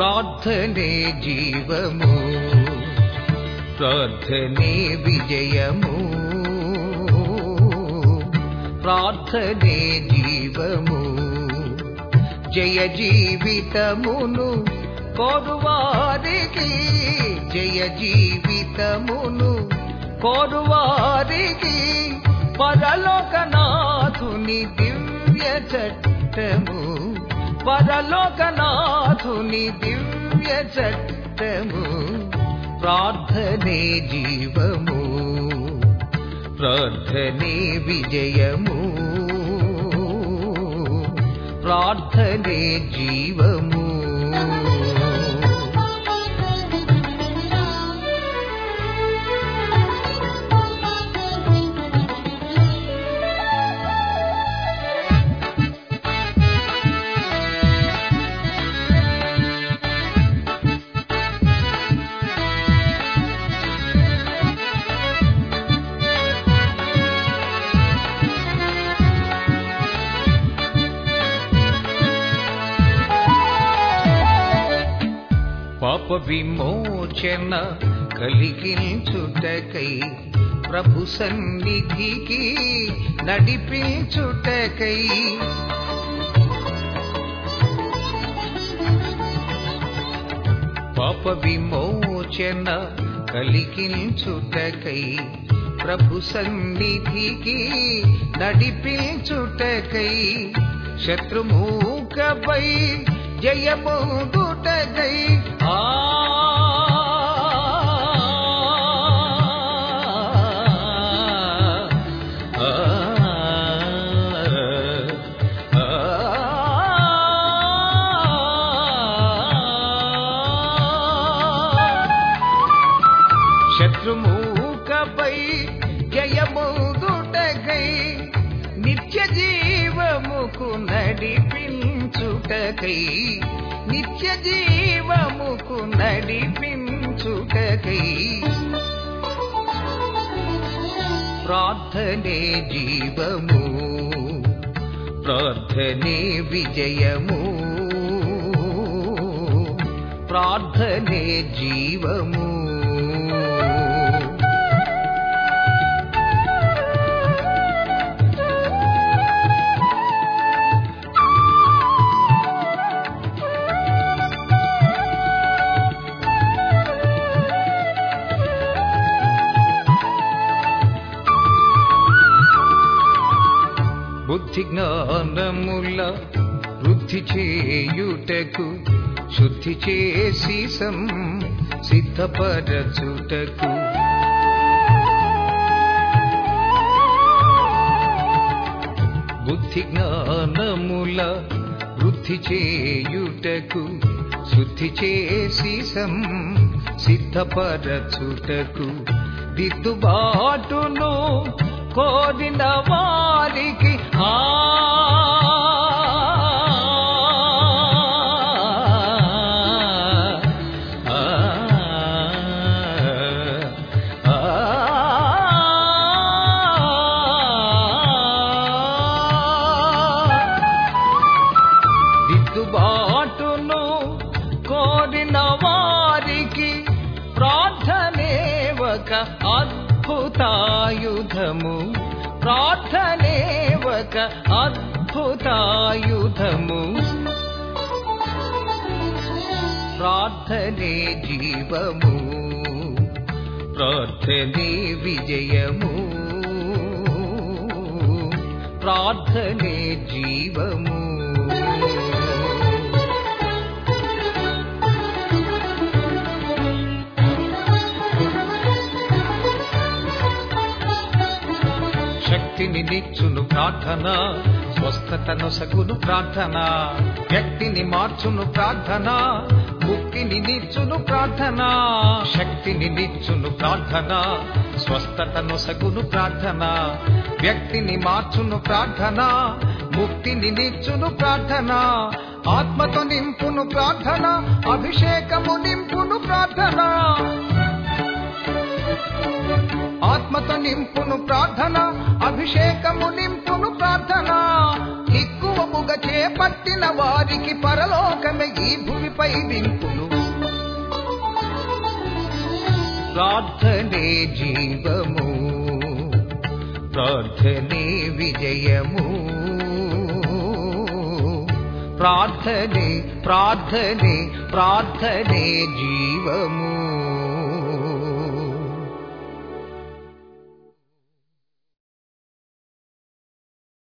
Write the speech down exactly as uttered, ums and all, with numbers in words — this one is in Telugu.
ప్రార్థనే జీవము, ప్రార్థనే విజయము, ప్రార్థనే జీవము. జయ జీవితమును కోరువారికి, జయ జీవితమును కోరువారికి పరలోకనాథుని దివ్య చట్టము, పరలోకనాథుని దివ్య చట్టము. ప్రార్థనే జీవము, ప్రార్థనే విజయము, ప్రార్థనే జీవము. పాప విమోచన కలిగించుటకై ప్రభు సన్నిధికి నడిపించుటకై, పాప విమోచన కలిగించుటకై ప్రభు సన్నిధికి నడిపించుటకై, శత్రుమూకపై జయమొందుటకై, ఆ శత్రుమూకపై జయమొందుటకై, నిత్య జీవముకు నడిపించుటకై, నిత్య జీవముకు నడిపించుటకై. ప్రార్థనే జీవము, ప్రార్థనే విజయము, ప్రార్థనే జీవము. బుద్ధి జ్ఞానముల వృద్ధి చేయుటకు, శుద్ధి చేసి సిద్ధపరచుటకు, బుద్ధి జ్ఞానముల వృద్ధి చేయుటకు, శుద్ధి చేసి సిద్ధపరచుటకు, దిద్దుబాటును కోరిన వారికి, ఆ దిద్దుబాటును కోరిన వారికి ప్రార్థనే ఒక అద్భుతాయుధము, ప్రార్థనే ఒక అద్భుతాయుధము. ప్రార్థనే జీవము, ప్రార్థనే విజయము, ప్రార్థనే జీవము. శక్తిని నిచ్చును ప్రార్థన, స్వస్థతను సగును ప్రార్థన, వ్యక్తిని మార్చును ప్రార్థన, ముక్తిని నిచ్చును ప్రార్థన. శక్తిని నిచ్చును ప్రార్థన, స్వస్థతను సగును ప్రార్థన, వ్యక్తిని మార్చును ప్రార్థన, ముక్తిని నిచ్చును ప్రార్థన, ఆత్మతో నింపును ప్రార్థన, అభిషేకము నింపును ప్రార్థన, ఆత్మతో నింపును ప్రార్థన, అభిషేకము నింపును ప్రార్థన, ఎక్కువము పట్టుగా చేపట్టిన వారికి పరలోకమే ఈ భూమిపై వింపులు. ప్రార్థనే జీవము, ప్రార్థనే విజయము. ప్రార్థనే ప్రార్థనే ప్రార్థనే జీవము.